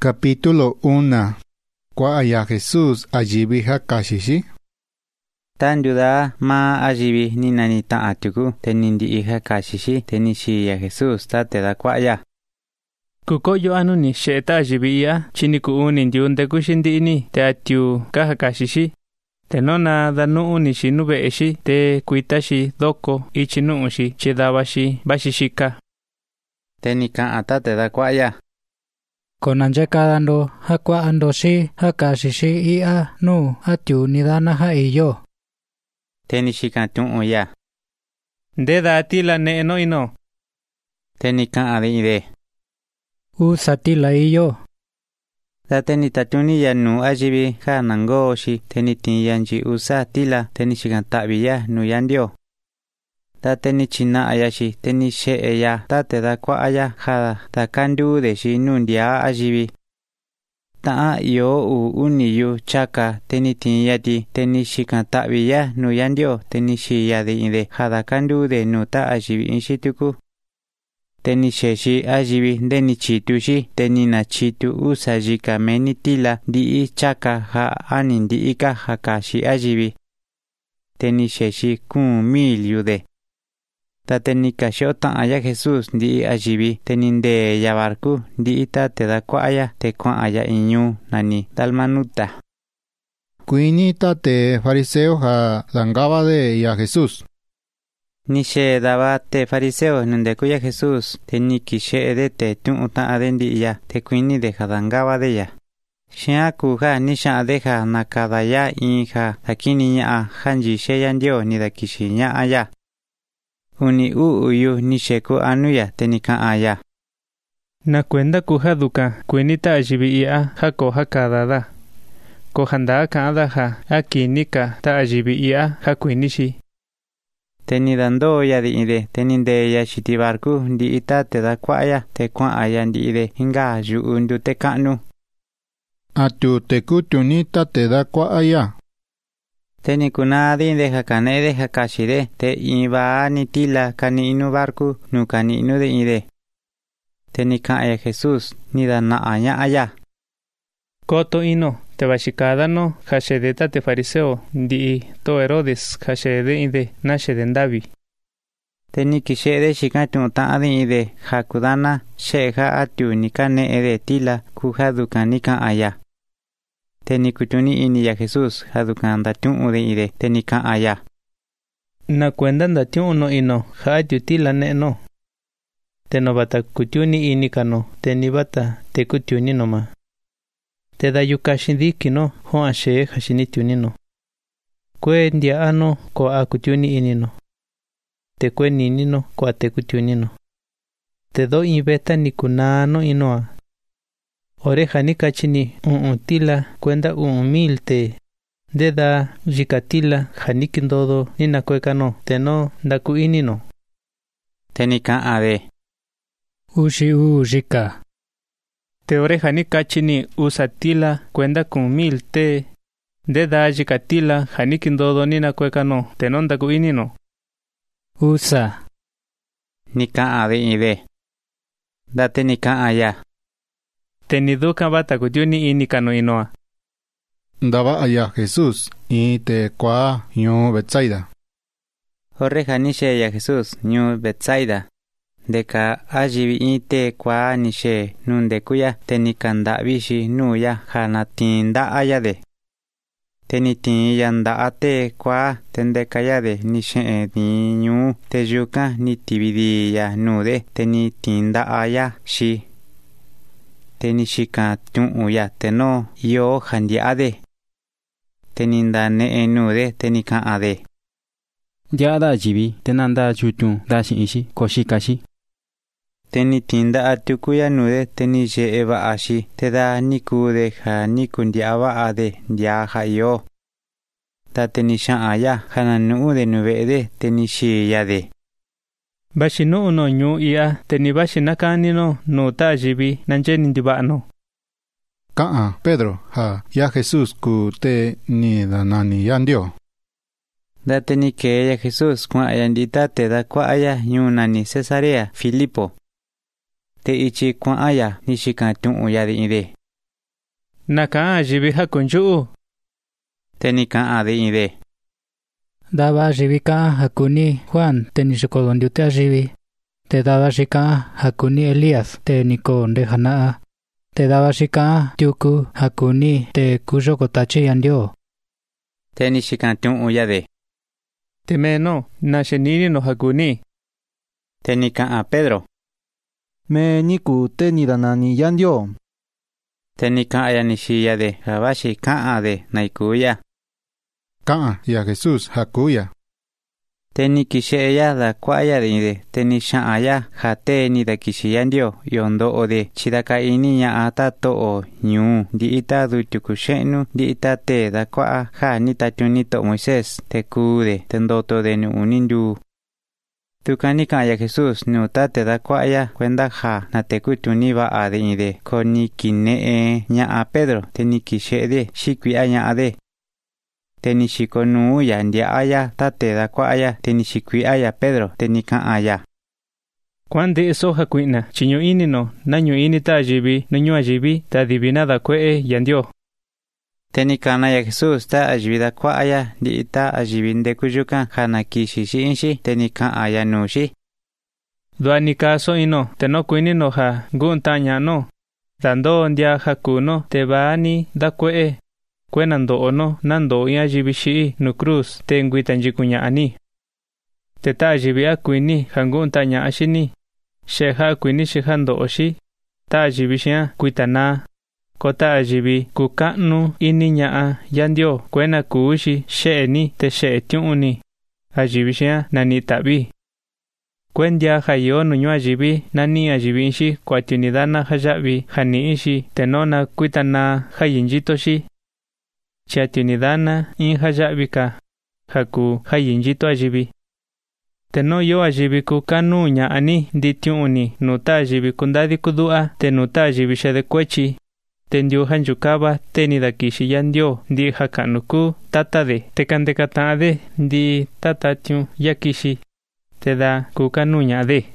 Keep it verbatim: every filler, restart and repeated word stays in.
Capítulo uno. Kua'aya Jesús ayibi hakaxishi. Tanduda ma ayibi ni nani ta'atuku tenindi iha kashishi tenishi ya Jesús tate da kua'aya. Kukoyo anu ni sheta ayibi ia chini kuuni ndiunde kushindi ini te atiu kaha kashishi. Tenona danu ni shinube eshi te kuitashi doko ichinu ushi chidawashi bashishika. Tenika atate da kua'aya. Konanje kadando hakwa andoshi hakashishi ia nu atiu nidana ha iyo. Tenishika tun uya. Ndeda atila ne eno ino. Tenika ade ide. Usatila iyo. Da tenita tuni ya nu ajibi ha nango shi tenitin yanji usa tila tenishika tabiya nu yandio. Da tenichina ayashi tenishe eya tate da kwa aya ha da kandu de shi nundia ajibi. Ta yo u uniyu chaka tenitin yati tenishika tabiya nu yandio tenishi ya de ide ha da kandu de nu ta ajibi inshituku. Tenishe shi ajibi denichitu shi tenina chitu usajika menitila di i chaka ha anindi ika hakashi ajibi. Tenishe shi kun mil yude. Ta tenika shota aya Jesús di ajibi teninde yabarku di ita te da kua'aya te kwa aya inyu nani dalmanuta. Kuini tate fariseo ha dangaba de ya Jesús. Nishe daba te fariseo nunde kuya Jesús teniki she edete tun uta adendi ya te kuini de dangaba de ya. Shea kuja nisha adeja nakadaya inja takini ya hanji sheyandio ni da kishi nya aya. Uni u uyu nisheku anuya tenika aya. Na kwenda kuhaduka kuinita ajibi ia hako hakadada. Kohanda kaada ha aki nika ta ajibi ia hakuinishi. Tenidando ya di ide teninde ya shitibarku di ita te da kwaya te kwa aya di ide hinga ju undu te kanu. Atu te kutunita te da kua'aya. Tenikuna di de hakane de hakashire te iba nitila kani inu barku nu kani inu de ide. Tenika aya Jesús nida na aya aya. Koto ino te bashikada no hashedeta te fariseo di to Herodes hashede ide nashede ndabi. Tenikishede shikatu ta adi ide hakudana sheha atu nikane ede tila kuhaduka nika aya. Tenikutuni ini ya Jesús hadukan datun ude ide tenika aya. Na kwenda datun uno ino hatu tila ne no. Tenobata kutuni ini kano tenibata te kutuni noma. Te da yukashindiki no ho ashe hashinituni no. Kwe ndia ano ko akutuni ini no. Te kwe nini no ko ate kutuni no. Te do ibeta nikuna no inoa. Oreja ni kachini un tila kwenda un mil te. Deda jikatila janikindodo nina kweka no teno ndaku ini no. Tenika ade. Ushi u jika. Te oreja ni kachini usatila kwenda kun mil te. Deda jikatila janikindodo nina kweka no teno ndaku ini no. Usa. Nika ade ide. Date nika aya. Teniduka bata kutiuni ini kano inoa. Daba aya Jesús y te kwa nyu Betsaida. Oreja nishe ya Jesús nyu Betsaida. Deka ajibi ite kwa nishe nunde kuya tenikanda bishi nuya hanatinda ayade. Tenitin yanda ate kwa tendeka yade nishe ni nyu tejuka nitibidi ya nude tenitinda aya shi. Tenishika tun uya teno yo handi ade. Teninda ne enude tenika ade. Yada ajibi tenanda chutun dashi ishi koshikashi. Tenitinda atukuya nude tenishe eva ashi teda nikude ha nikundiaba ade diaja yo. Ta tenisha aya hananude nubede tenishi yade. Bashinu uno nyu ia tenibashi nakanino no tajibi nanjeni ndibano. Kaa Pedro ha ya Jesús ku te ni danani yandio. Da tenike ya Jesús kwa ayandita te da kwa aya yunani Cesarea Filipo. Te ichi kwa aya nishika tun uya de ide. Naka ajibi hakunju. Teni kaan de ide. Daba ajibi kaan hakuni Juan te nishikolondiu te ajibi. Te daba shikaan hakuni Elías te nikonde hanaa. Te daba shikaan tiuku hakuni te kuyokotachi yandio. Teni shikan tiun uyade. Teme no, nashenini no hakuni. Teni kaan Pedro. Me niku te nidanani yandio. Teni kaan ayanishi de habashi kaan de naikuya. Kaan ya Jesús hakuya. Teni kishe ya da kwaya de ide. Teni shan aya hate ni da kishi yandio yondo ode chidaka ini ya atato o nyu di ita du tukushenu di ita te da kwa ha ni tatunito Moisés te kude tendoto de nu unindu. Tukani kaya Jesús nu tate da kwaya kwenda ha na te kutuni ba ade ide koni kine e nya a Pedro teni kishe de shikwi anya ade. Teni shikonu ya ndia aya tate da kwaya teni shikwi aya Pedro teni kan aya. Kwande eso hakuina chinyo ini no nanyo ini ta ajibi nanyo ajibi ta divina da kwe yandio. Teni kana ya Jesús ta ajibi da kwaya di ita ajibi nde kuyukan hana kishi shi inshi teni kan aya nushi. Duani kaso ino teno kuini no ha guntanya no. Dando ndia hakuno te baani da kwe. Kwenando ono nando ia jibishi no cruz te nguitanjikunya ani. Te ta jibi akuini hanguntanya ashini. Sheha kuini shihando oshi. Ta jibishia kuitana. Kota jibi kukanu ini nyaa yandio kwena kuushi sheeni te sheetiuni. Ajibishia nani tabi. Kwendia hayo nunyo ajibi nani ajibinshi kwa tunidana hajabi haniishi tenona kuitana hayinjitoshi. Chatunidana in hajabika haku hayinjito ajibi. Teno yo ajibi kukanu nya ani ditiuni nuta ajibi kundadi kudua te nuta ajibi shadekwechi. Tendio hanjukaba teni dakishi yandio di hakanuku tatade tekandekatade di tatatiu yakishi. Te da kukanu nya de.